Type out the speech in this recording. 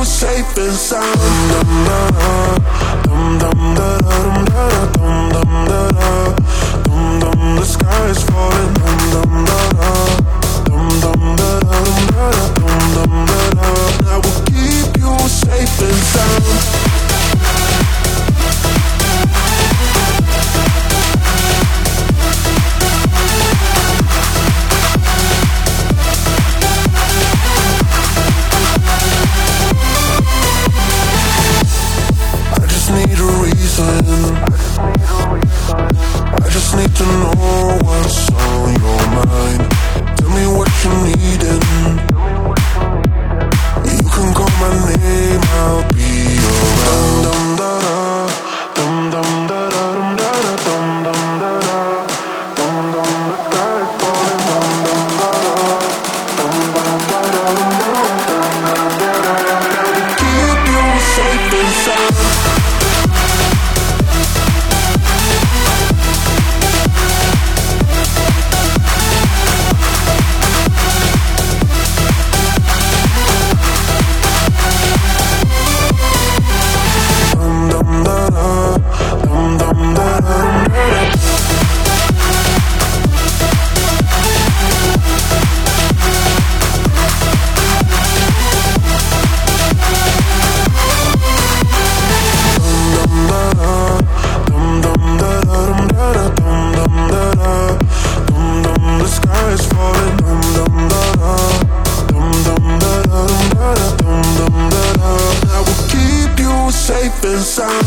safe and sound. Dum dum da dum da dum dum da da dum dum. The sky is falling. Dum dum da da dum dum da dum da dum dum da da. I will keep you safe and sound. I just need to know what's on your mind. Tell me what you need and you can call my name, I'll be around. Dum dum da da dum dum da da dum dum da da dum dum. The sky is falling. Dum dum da da dum dum da da dum dum da da. Keep you safe and sound. Safe and sound.